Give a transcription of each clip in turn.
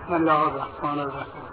بسم الله الرحمن الرحیم.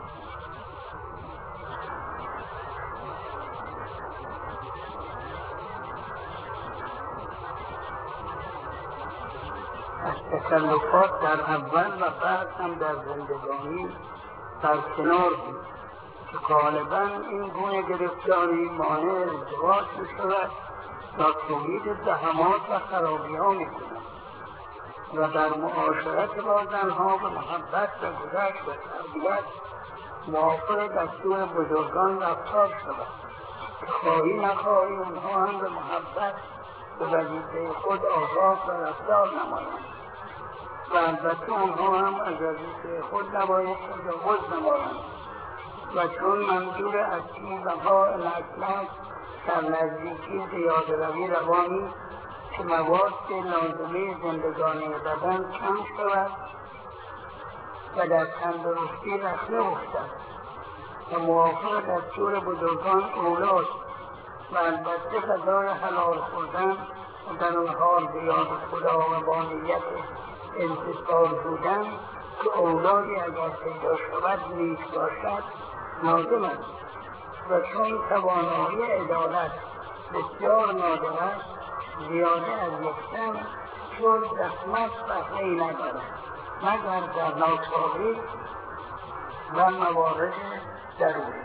از تکلفات در اول و بعد هم در زندگانی برکنار بود که غالبا این گونه گرفتاری مانع ازدواج می‌شود و تولید زحمات و خرابی‌ها می‌کند و در معاشرت با زنها به محبت و گذشت و تربیت موافق دستور بزرگان رفتار شود که خواهی نخواهی اونها هم به محبت به وظیفه خود آگاه و رفتار نمایند و البته آنها هم از وظیفه خود نباید تجاوز نمایند و چون منظور اصلی وفاء مصلحت در نزدیکی زیاده‌روی روا نیست که مواد لازمه زندگانی بدن کم شود و در تندرستی رخنه افتد و موافق دستور بزرگان اولاد و البته غذای حلال خوردن و در آن حال به یاد خدا و با نیت انتصار بودن که اولادی اگر پیدا شود نیک باشد لازم است و چون توانایی عدالت بسیار نادر است زیاده از یکتن چون زحمت بهره‌ای ندارد مگر در ناچاری و موارد ضروری.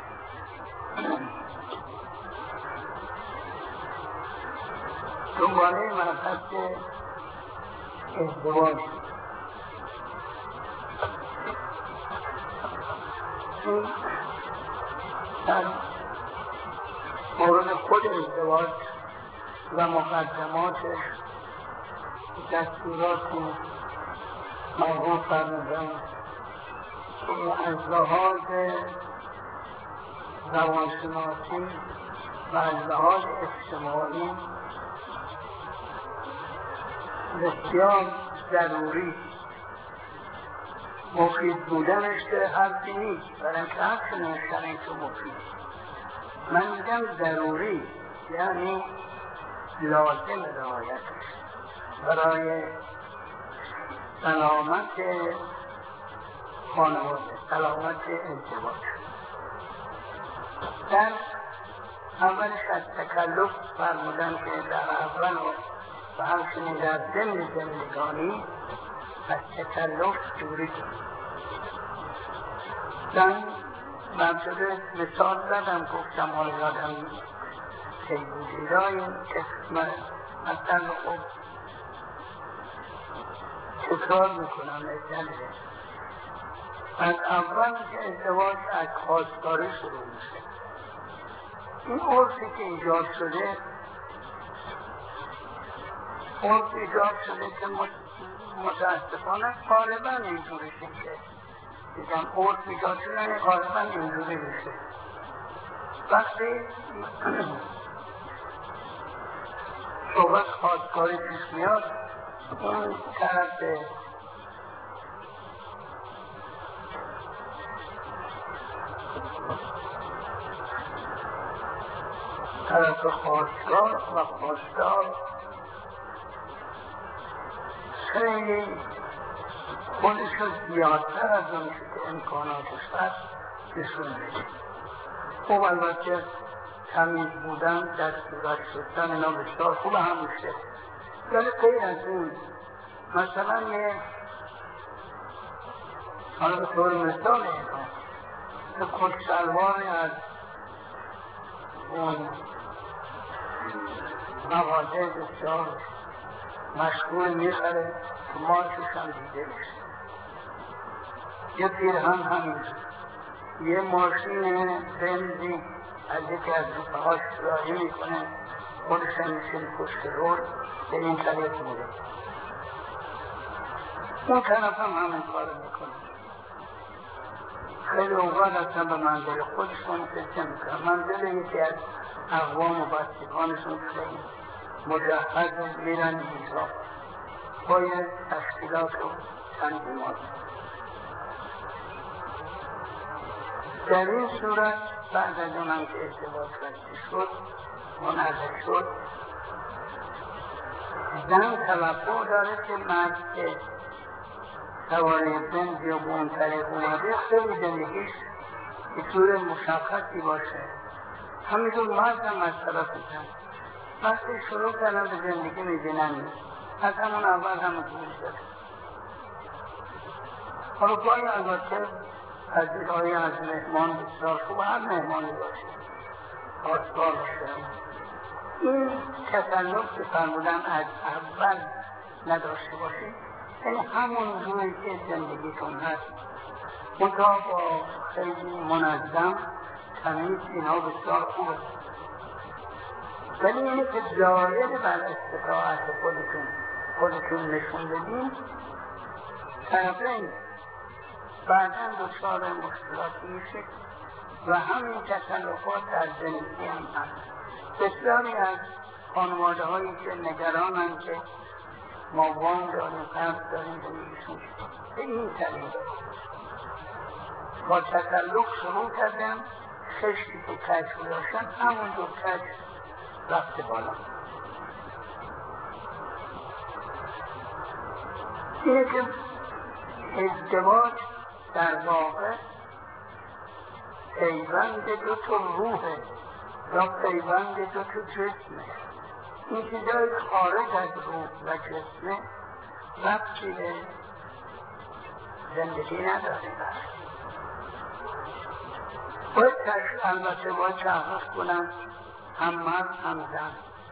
دنباله مبحث ازدواج در مورد خود ازدواج و مقدماتش دستورات مرحوم فرمودن که از لحاظ روانشناسی و از لحاظ اجتماعی بسیار ضروری مفید بودنش که حرفی نیست برای اینکه حرف نوشتن این که مفید من میگم ضروری یعنی لازم رعایتش برای سلامت خانواده سلامت ازدواج. در اولش از تکلف فرمودن که در اول و همچنین در ضمن زندگانی از تکلف دوری کنید. من شده مثال زدم گفتم حالا یادم که بود ایرای قسمت مثلا خب تکرار میکنم نجنده از اول که ازدواج از خواستگاری شروع میشه. این عرفی که ایجاد شده عرف ایجاد شده که متاسفانه غالبا اینجوری میشه دیدم عرف ایجاد شده غالبا اینجوری میشه. وقتی صحبت خواستگاری پیش میاد اون طرف خواستگار و خواستار خیلی خودش رو زیادتر از اون که امکاناتش هست نشون میده. خب البته تمیز بودن در صورت شدن اینا بسیار خوب هم میشه ولی غیر از اون مثلا حالا به طور مثال که کچلواری از اون مغازه بسیار مشغول میخره که ماشوش هم دیده میشه. یه پیرهن همین یه ماشین بنزی از یکی از روپهاش راهی میکنه خودش هم میشه پشت رود به این طریق میره اون طرف هم همین کار میکنه. خیلی اوقات اصلا به منزل خودشون فکر میکنه منزل یکی از اقوام و بستگانشون خیلی مجهز میرن اینجا با یه تشکیلات و تنظیمات. در این صورت بعد از اونم که ازدواج رسید شد منعقد شد زن توقع داره که مرد که سواره بنز یا به اون طریق اومده خیلی زندگیش به طور مشخصی باشه. همینطور مرد هم از طرف زن وقتی شروع کردن به زندگی میبینن از همون اول همه جوری داره. حالا گاهی البته پذیرایی از مهمان بسیار خوب، هر مهمانی باشه خواستگار باشه. این تکلف که فرمودن از اول نداشته باشید، یعنی همون روی که زندگیتون هست منطقه با خیلی منظم تمیز، اینها بسیار خوبه. ولی اینه که ظاهر بر استطاعت خودتون نشون بدین، طرفین بعداً دچار مشکلاتی میشه و همین تکلفات در زندگی هم هست. بسیاری از خانواده هایی که نگرانند که ما وام داریم، قرض داریم، زندگیشون به این طریق با تکلف شروع کردن، خشتی که کج داشتن همون دو کج رفته بالا. اینه که ازدواج در واقع پیوند دو تا روحه یا پیوند دو تا جسمه. این چیزای خارج از روح و جسمه ربطی به زندگی نداره. باید البته باید تحقیق کنم هم مرد هم زن.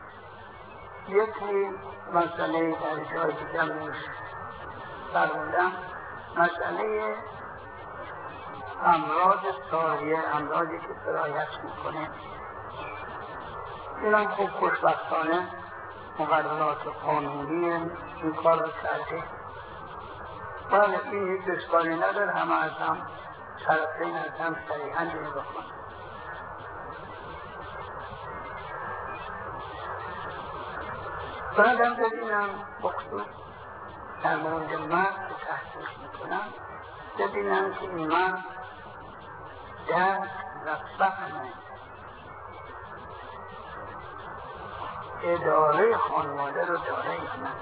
یکی مسئله در جای دیگه میشه فرمودم، مسئله امراض ساریه، امراضی که سرایت میکنه. این هم خوب خوشبختانه مقررات قانونی این کار رو کرده. بله این هیچ اشکالی نداره، همه از هم طرفین از هم صریحاً این بکن. بعدم ببینم بخصوص در مورد مرد که تحقیق میکنم، ببینم که این مرد درد و فهم اداره خانواده رو داره یا نه،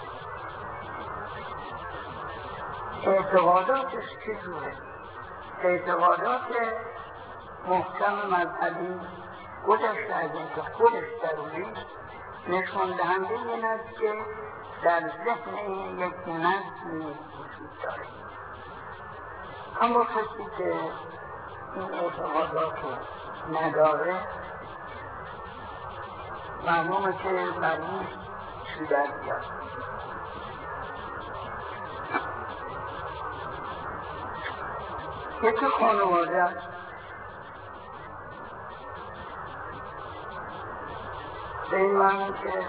اعتقاداتش چجوره، اعتقادات محکم مذهبی گذشته از این که خودش درونی نشان دهنده این است که در ذهن این یک نظمی وجود داره. اما کسی که این اعتقادات رو نداره معلومه که مریض شده بیاد. یکی خانواده است به این معنی که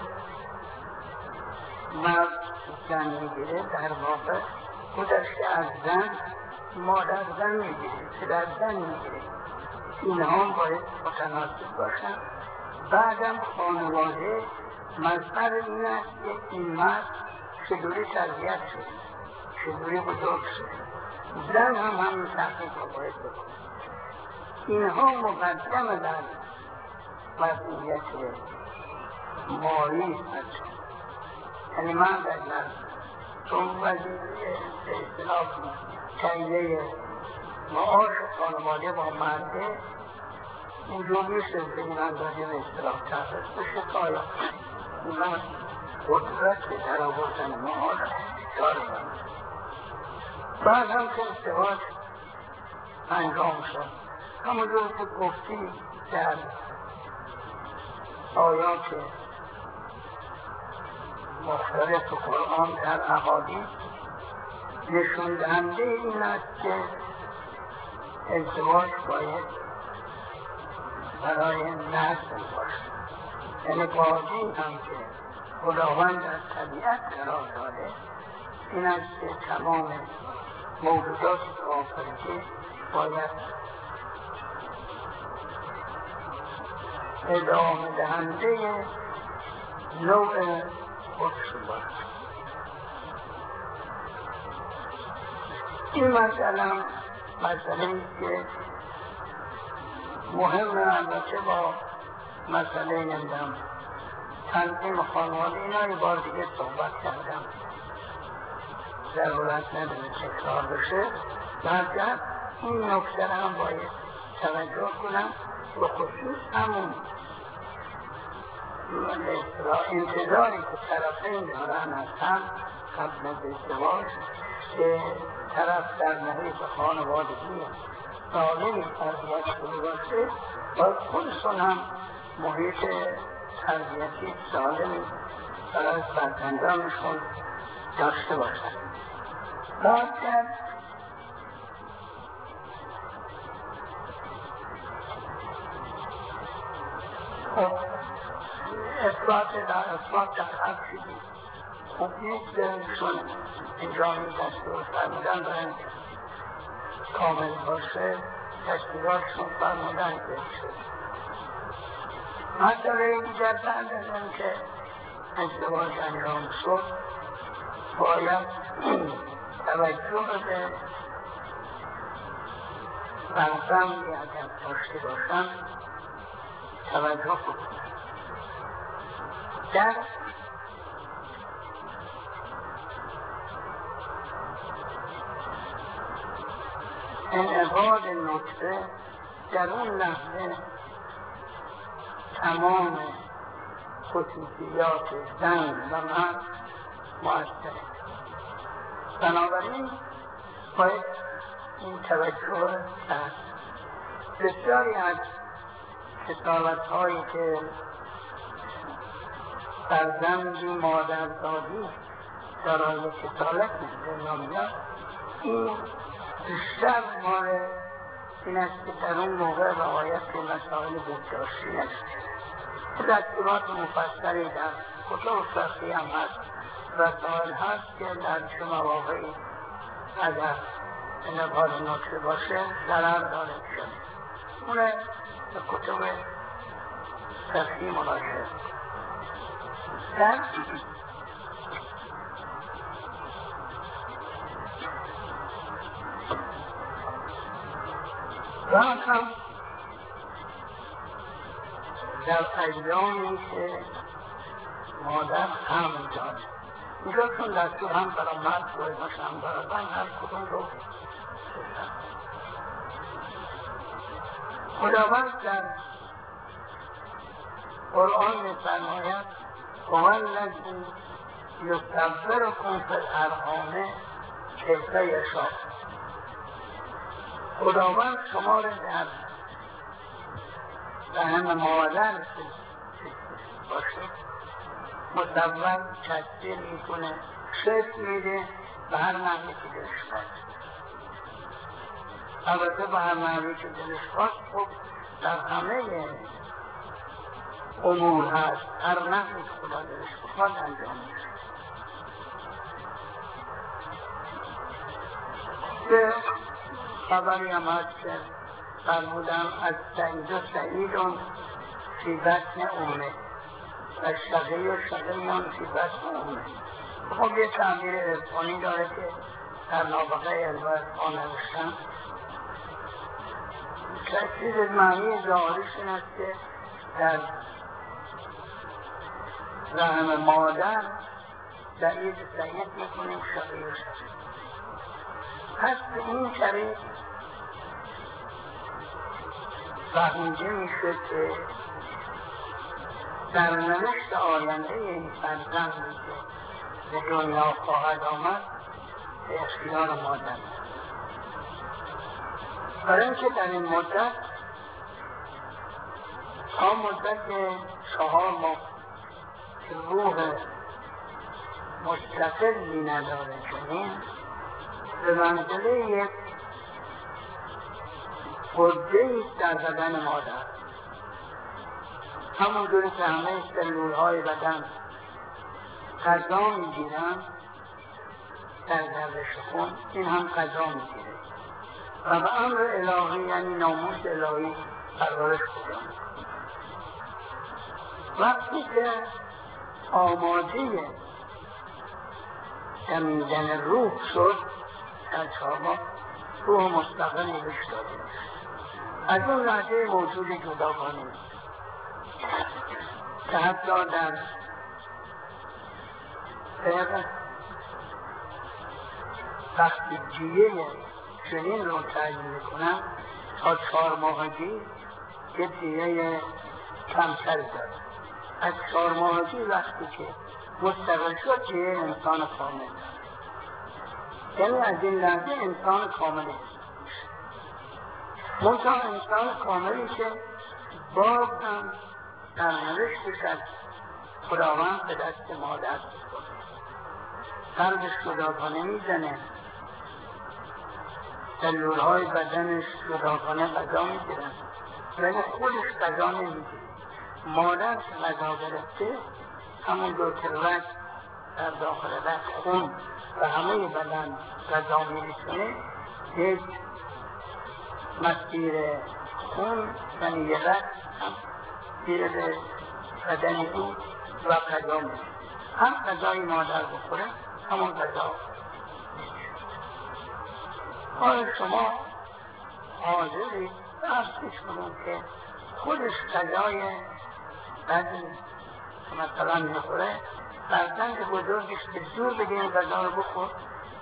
مرد زن میگیره، در واقع گذشته از زن مادر زن میگیره، پدر زن میگیره. اینها باید متناسب باشن. بعدم خانواده مظهر این است که این مرد چگونه تربیت شده، چگونه بزرگ شده. زن هم همین تحقیق رو باید بکنه. اینها مقدم در مسئولیت مالی هست. یعنی من در چون وظیفه اصطلاح تهیه معاش خانواده با مرده اینجور نیست به این اندازه به اصطلاح تحقیق بشه که آیا من قدرت در آوردن معاش دارم. بعد هم که ازدواج انجام شد، همونجور که گفتی در آیات مختلف قرآن در احادیث نشون دهنده این است که ازدواج باید برای نسل باشه. یعنی بازی هم که خداوند از طبیعت قرار داده این است که تمام موجودات آفریده باید ادامه دهنده نوع خودشون باشه. این مسئله که مهمه. البته با مسئله نمیدم تنظیم خانواده اینا یه بار دیگه صحبت کردم. ضرورت نداره تکرار بشه. بعد این نکته هم باید توجه کنم، به خصوص همون انتظاری که طرفین دارن از هم قبل از ازدواج که طرف در محیط خانوادگی سالمی تربیت شده باشه، باید خودشون هم محیط تربیتی سالمی برای فرزندانشون داشته باشن. بعد اثبات در حق شدید خوب نیست چون اینجا می دستور فرمودن باید کامل باشه، دستوراتشون فرمودن بشه. مسئله دیگر بعد از اینکه ازدواج انجام شد باید توجه به فرزندی اگر داشته باشم توجه کنم. در انعقاد نطفه در اون لحظه تمام خصوصیات زن و مرد مؤثره. بنابراین باید این توجه کرد. بسیاری از کتابت‌هایی که فرزندی مادرزادی دارای کتابت نمیاد، این بیشتر مال این است که در اون موقع رعایت به مسائل بهداشتی است. دستورات مفصلی در کتب فقهی هم هست، رسائل هست که در چه مواقعی اگر انعقاد نطفه باشه ضرر داره شده، اونه به کتب فقهی مراجعه در بعد هم در ایامی که مادر حمل داره، اینجا چون دستور هم برای مرد باید باشه هم برای زن، هر کدوم رو خداوند در قرآن می‌فرماید والذی یصورکم فی الارحام کیف یشاء. خداوند شما را در رحم مادر باشه مصور تصویر میکنه، شکل میده به هر معنی که دلش خواست. البته به هر معنی که دلش خواست خب در همه امور هست، هر نحوی که خدا دلش بخواد انجام میشه. به خبری هم هست که فرمودم از سعید و سعیدون فی بطن امه و شقی و شقیون فی بطن امه. خب یه تعبیر عرفانی داره که در نابغه علم و عرفان نوشتن چیز معنی ظاهریش این است که در رحم مادر سعید میکنیم، شقی و شقی. پس به این طریق فهمیده میشه که در نوشت آینده این فرزندی که به دنیا خواهد آمد به اختیار مادر، برای اینکه در این مدت تا مدت 4 ماه که روح مستقلی نداره چنین به منزله یک غده‌ای در بدن مادر، همونجوری که همه سلول‌های بدن غذا میگیرن در گردش خون، این هم غذا میگیره و به امر الهی یعنی ناموس الهی پرورش خدا. وقتی که آماده دمیدن روح شد در 4 ماه روح مستقلی بهش داده از اون لحظه موجود جداگانه که حتی در وقتی دیه جنین رو تعیین میکنن تا 4 ماهگی یه دیه کمتری داره. از 4 ماهگی وقتی که مستقل شد دیه انسان کامل، یعنی از این لحظه انسان کاملی. منتها انسان کاملی که باز هم سرنوشتش از خداوند به دست مادر می‌کنه، قلبش جداگانه میزنه، سلولهای بدنش جداگانه غذا میگیرن ولی خودش غذا نمیگیره. مادر که غذا گرفته همونطور که رگ در داخل رگ خون و همه بدن غذا میرسونه، یک مسیر خون یعنی یه رگ هم میره به بدن او و غذا میشه. هم غذای مادر بخوره همون غذا. آیا شما حاضرید فرضش کنید که خودش غذای بعضی مثلا میخوره، فرزند بزرگش به زور بگه این غذا رو بخور؟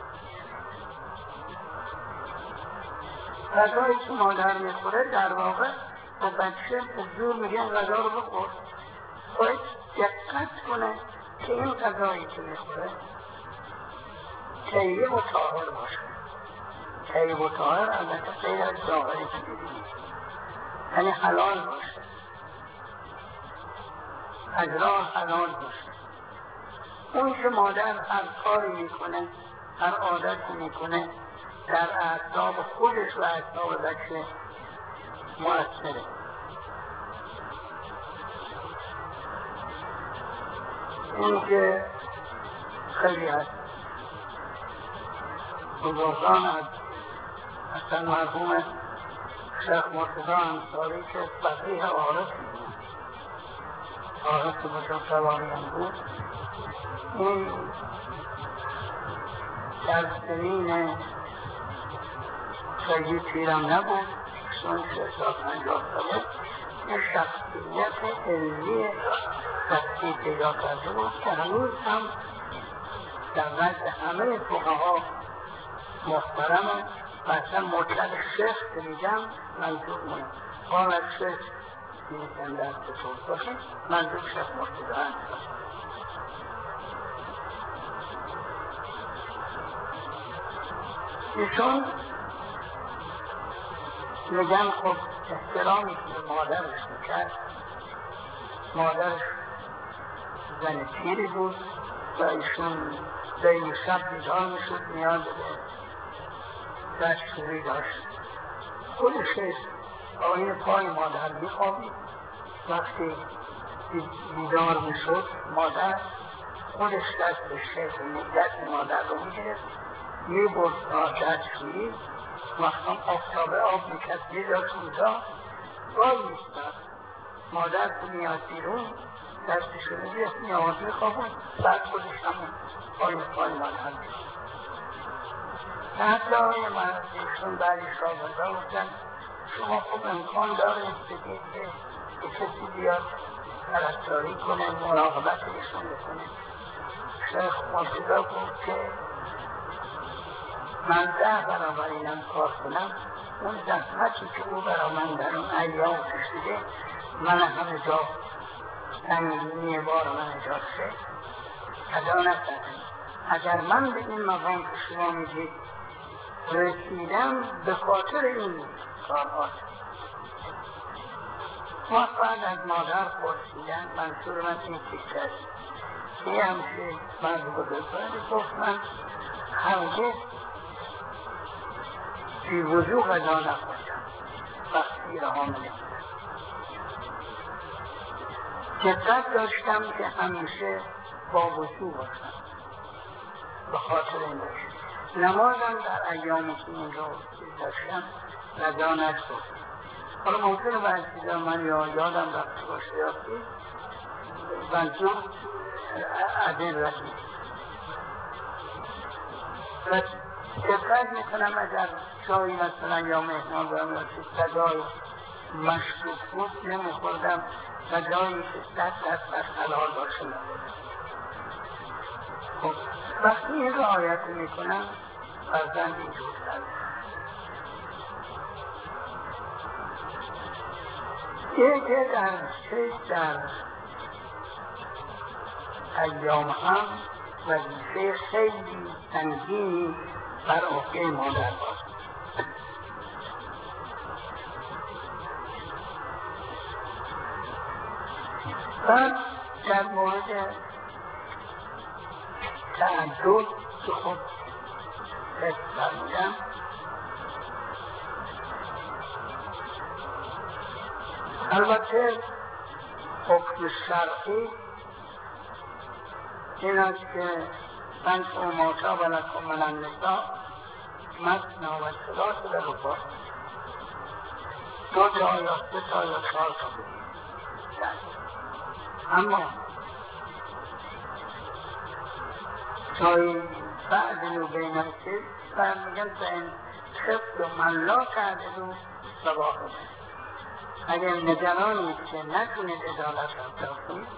غذایی که مادر میخوره در واقع به بچه به زور میگه این غذا رو بخور. باید دقت کنه که این غذایی که میخوره طیب و طاهر باشه. طیب و طاهر البته غیر از ظاهری که ببینید، یعنی حلال باشه، از راه حلال باشه. اون که مادر هر کاری میکنه، هر عادتی میکنه، در اعصاب خودش و اعصاب بچه مؤثره. این که خیلی هست بزرگان از اصلا مرحوم شیخ مرتضی انصاری که فقیه عارف بود، عارف بزرگواری هم بود، این در سنین خیلی پیرم نبود، چون 650 ساله این شخصیت علمی دستی پیدا کرده بود که هنوز هم در نزد همه فقها محترم و اصلا مطلق شیخ که میگم منظور من قال از شیخ میگم در کتاب باشه، منظور شیخ مرتضی انصاری. ایشون میگن خب احترامی که به مادرش میکرد، مادرش زن پیری بود و ایشون دیم شب بیدار میشد، نیاز به دستشویی داشت. خودش آین پای مادر میخوابید. وقتی بیدار میشد مادر خودش دست مادر رو میگرفت، میبرد دستشویی، وقتا آفتاب آب میکرد بیدار شونجا باز میستد. مادر که میاد بیرون دستشو میگرفت نیاز میخوابون، بعد خودش همون پای مادر میخوابون. حتی آقای مردیشون بعدی شاگردان گفتن شما خوب امکان دارید بگید که کسی بیاد طرفداری کنه، مراقبت ایشون بکنه. شیخ مرتضی گفت که من 10 برابر اینم کار کنم، اون زحمتی که او برای من در اون ایام کشیده من همه جا تنگینی بار من اجاز شد ادا نکردم. اگر من به این مقام که شما میگید رسیدم به خاطر این کارها. ما بعد از مادر پرسیدن، منصور من این فکر است که همشه مرد بزرگواری گفت من هرگز بی وضو غذا نخوردم وقتی را حامله بودم. دقت داشتم که همیشه با وضو باشم، به خاطر این داشتم. نمازم در ایامی که این رو داشتم غذا نخوردم. حالا ممکنه بعضی چیزا من یادم رفته باشه یا منظور از این رسید. و دقت میکنم اگر جایی مثلا یا مهمان دارم یا غذای مشروب بود نمیخوردم، غذایی که 100% حلال باشه نخوردم. خب وقتی این رعایت میکنم فرزندی دختر. یکی در ایام هم وظیفه خیلی سنگینی بر عهده مادر بود. بعد در مورد تعدد که خود فرمودم البته حکم شرعی این است که فانکحوا ما طاب لکم من النساء مثنی و ثلاث و رباع، 2 تا یا 3 تا یا 4 تا بگیرید. اما جایی فعدلوا بین الکذب فرمیگن فان خفتم الا تعدلوا فواحدة. اگر نگرانید که نتونید عدالت رفتار کنید،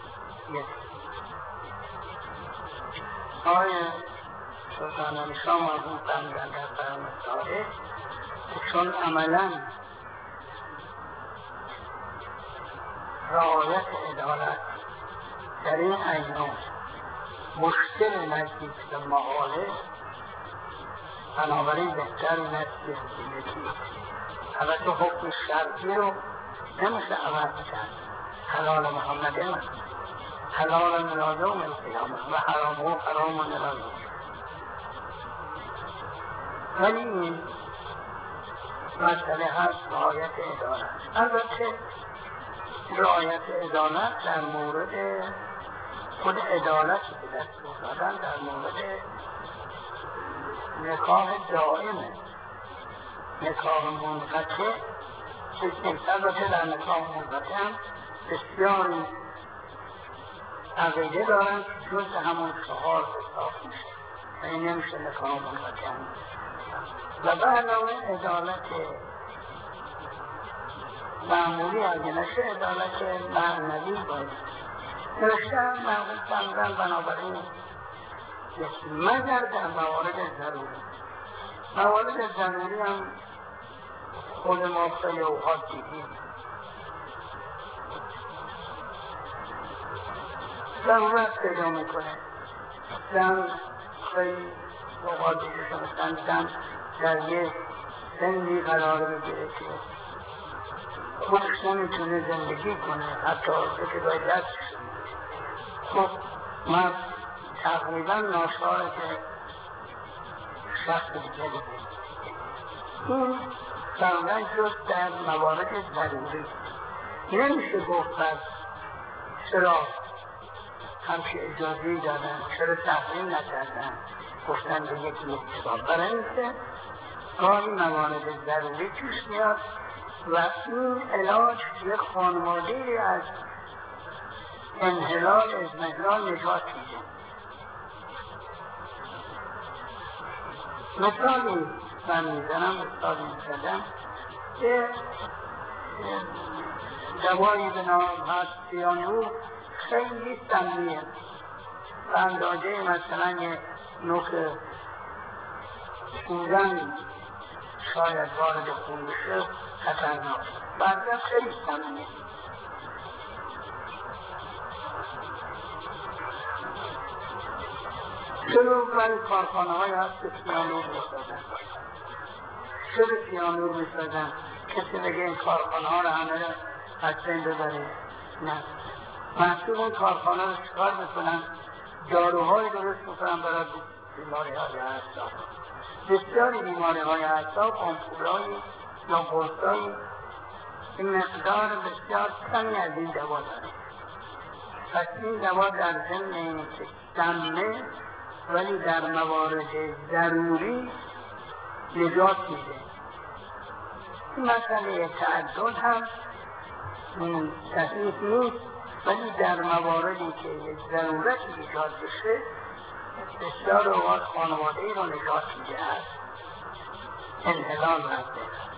آقای سلطان علی شاه مرحوم فرمودند در پیام تاریخ که چون عملاً رعایت عدالت در این ایام مشکل نزدیک به محاله، بنابراین بهتر نزدیک زندگی. البته حکم شرعی رو نمیشه عوض کرد. حلال محمد حلال الی یوم القیامه و حرامه حرام الی یوم. ولی این مسئله هست رعایت عدالت. البته رعایت عدالت در مورد خود عدالت که دست دادن در مورد نکاح دائمه. نکاح منقطع البته در نکاح منقطع هم بسیاری عقیده دارن که جز همون 4 حساب میشه و این نمیشه نکاح منقطع و به علاوه عدالت معمولی اگه نشه عدالت معنوی باید نوشته هم معمول فرمودن. بنابراین مگر در موارد ضروری، موارد ضروری هم خود ما خیلی اوقات دیدیم ضرورت پیدا میکنه. زن خیلی اوقات دیده مثلا زن در یه سنی قرار بگیره که خودش نمیتونه زندگی کنه، حتی که باید دست خب من تقریبا ناشاره که شخص دیگه بگیره. این فرمودن جز در موارد ضروری نمیشه گفت بس چرا همچه اجازه‌ای دادن، چرا تحریم نکردن، گفتن به یکی اتفاق. برای اینکه گاهی موارد ضروری پیش میاد و این علاج یک خانواده‌ای از انحلال اضمحلال نجات میده. مثالی من میزنم که دوایی به نام هست سیانور خیلی سمیه و اندازه مثلا یه نوک سوزن شاید وارد خون بشه خطرناک، بعضی خیلی سمیه. چرا برای کارخانه های هست که سیانور میسازن؟ چرا سیانور میسازن؟ کسی بگه این کارخانه ها رو همه از بین ببرید؟ نه، محصول این کارخانه رو چکار میکنن؟ داروهای درست میکنن برای بیماری های اعصاب. بسیاری بیماری های اعصاب آمپولایی یا قرصایی این مقدار بسیار کمی از این دوا داره. پس این دوا در ضمن اینه که سمه ولی در موارد ضروری نجات میده. این مسئله تعدد هم صحیح نیست، ولی در مواردی که ضرورت ایجاد بشه بسیار اوقات خانواده ای رو نجات میده، انحلال رفته.